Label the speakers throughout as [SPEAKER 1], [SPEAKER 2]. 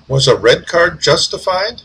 [SPEAKER 1] Was a red card justified?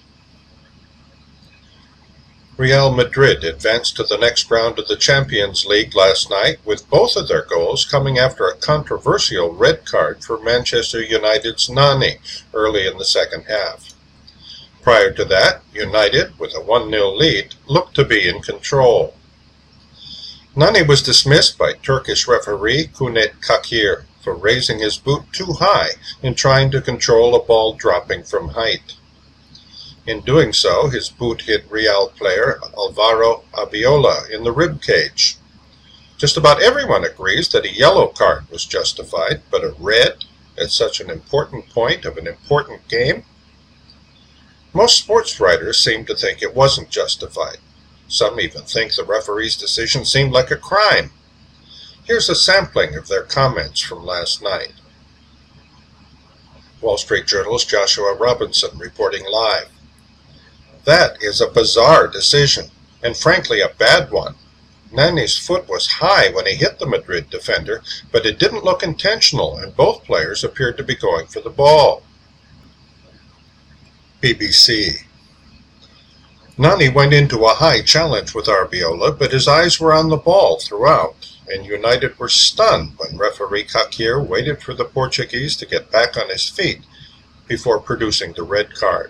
[SPEAKER 1] Real Madrid advanced to the next round of the Champions League last night, with both of their goals coming after a controversial red card for Manchester United's Nani early in the second half. Prior to that, United, with a 1-0 lead, looked to be in control. Nani was dismissed by Turkish referee Cüneyt Çakır for raising his boot too high in trying to control a ball dropping from height. In doing so, his boot hit Real player Alvaro Abiola in the rib cage. Just about everyone agrees that a yellow card was justified, but a red at such an important point of an important game? Most sports writers seem to think it wasn't justified. Some even think the referee's decision seemed like a crime. Here's a sampling of their comments from last night. Wall Street Journal's Joshua Robinson reporting live. That is a bizarre decision, and frankly a bad one. Nani's foot was high when he hit the Madrid defender, but it didn't look intentional, and both players appeared to be going for the ball. BBC. Nani went into a high challenge with Abiola, but his eyes were on the ball throughout, and United were stunned when referee Çakır waited for the Portuguese to get back on his feet before producing the red card.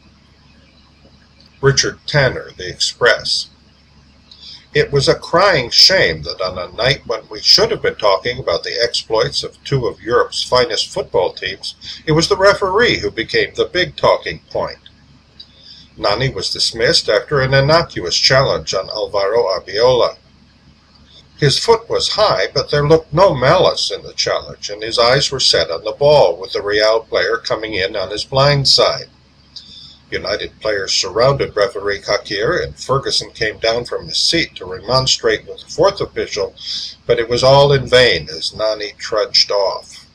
[SPEAKER 1] Richard Tanner, The Express. It was a crying shame that on a night when we should have been talking about the exploits of two of Europe's finest football teams, it was the referee who became the big talking point. Nani was dismissed after an innocuous challenge on Alvaro Abiola. His foot was high, but there looked no malice in the challenge, and his eyes were set on the ball, with the Real player coming in on his blind side. United players surrounded referee Çakır, and Ferguson came down from his seat to remonstrate with the fourth official, but it was all in vain as Nani trudged off.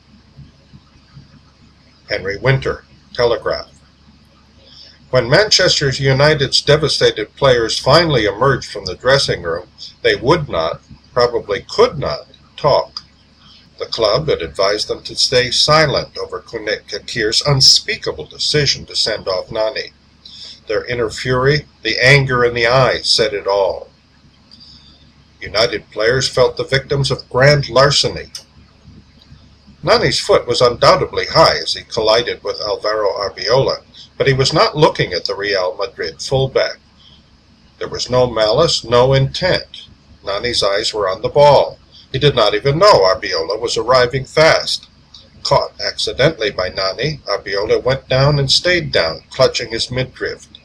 [SPEAKER 1] Henry Winter, Telegraph. When Manchester United's devastated players finally emerged from the dressing room, they would not, probably could not, talk. The club had advised them to stay silent over Cüneyt Çakır's unspeakable decision to send off Nani. Their inner fury, the anger in the eyes, said it all. United players felt the victims of grand larceny. Nani's foot was undoubtedly high as he collided with Alvaro Abiola, but he was not looking at the Real Madrid fullback. There was no malice, no intent. Nani's eyes were on the ball. He did not even know Abiola was arriving fast. Caught accidentally by Nani, Abiola went down and stayed down, clutching his midriff.